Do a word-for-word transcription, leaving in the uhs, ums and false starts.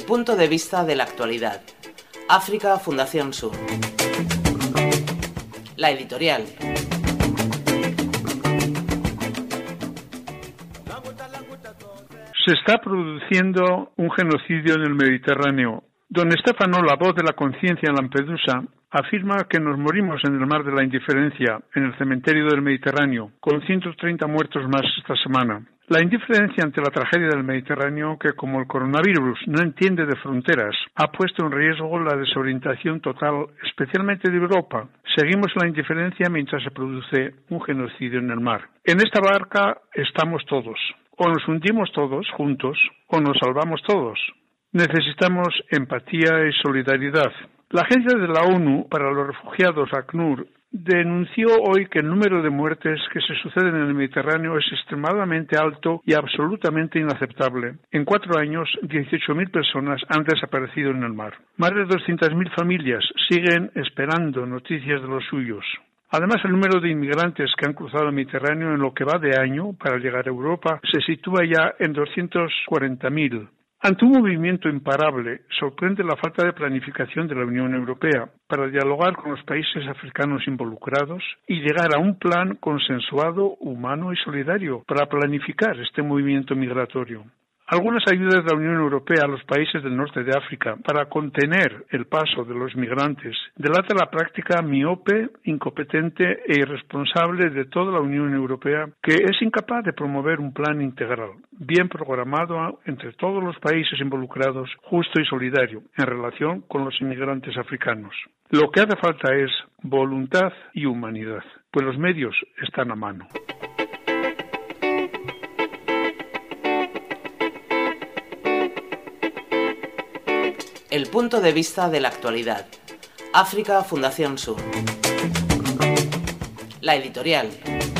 punto de vista de la actualidad. África Fundación Sur. La editorial. Se está produciendo un genocidio en el Mediterráneo. Don Stefano, la voz de la conciencia en Lampedusa, afirma que nos morimos en el mar de la indiferencia, en el cementerio del Mediterráneo, con ciento treinta muertos más esta semana. La indiferencia ante la tragedia del Mediterráneo, que como el coronavirus no entiende de fronteras, ha puesto en riesgo la desorientación total, especialmente de Europa. Seguimos la indiferencia mientras se produce un genocidio en el mar. En esta barca estamos todos. O nos hundimos todos juntos, o nos salvamos todos. Necesitamos empatía y solidaridad. La Agencia de la ONU para los Refugiados, ACNUR, denunció hoy que el número de muertes que se suceden en el Mediterráneo es extremadamente alto y absolutamente inaceptable. En cuatro años, dieciocho mil personas han desaparecido en el mar. Más de doscientas mil familias siguen esperando noticias de los suyos. Además, el número de inmigrantes que han cruzado el Mediterráneo en lo que va de año para llegar a Europa se sitúa ya en doscientos cuarenta mil. Ante un movimiento imparable, sorprende la falta de planificación de la Unión Europea para dialogar con los países africanos involucrados y llegar a un plan consensuado, humano y solidario para planificar este movimiento migratorio. Algunas ayudas de la Unión Europea a los países del norte de África para contener el paso de los migrantes delata la práctica miope, incompetente e irresponsable de toda la Unión Europea, que es incapaz de promover un plan integral, bien programado entre todos los países involucrados, justo y solidario, en relación con los inmigrantes africanos. Lo que hace falta es voluntad y humanidad, pues los medios están a mano. El punto de vista de la actualidad. África Fundación Sur. La editorial.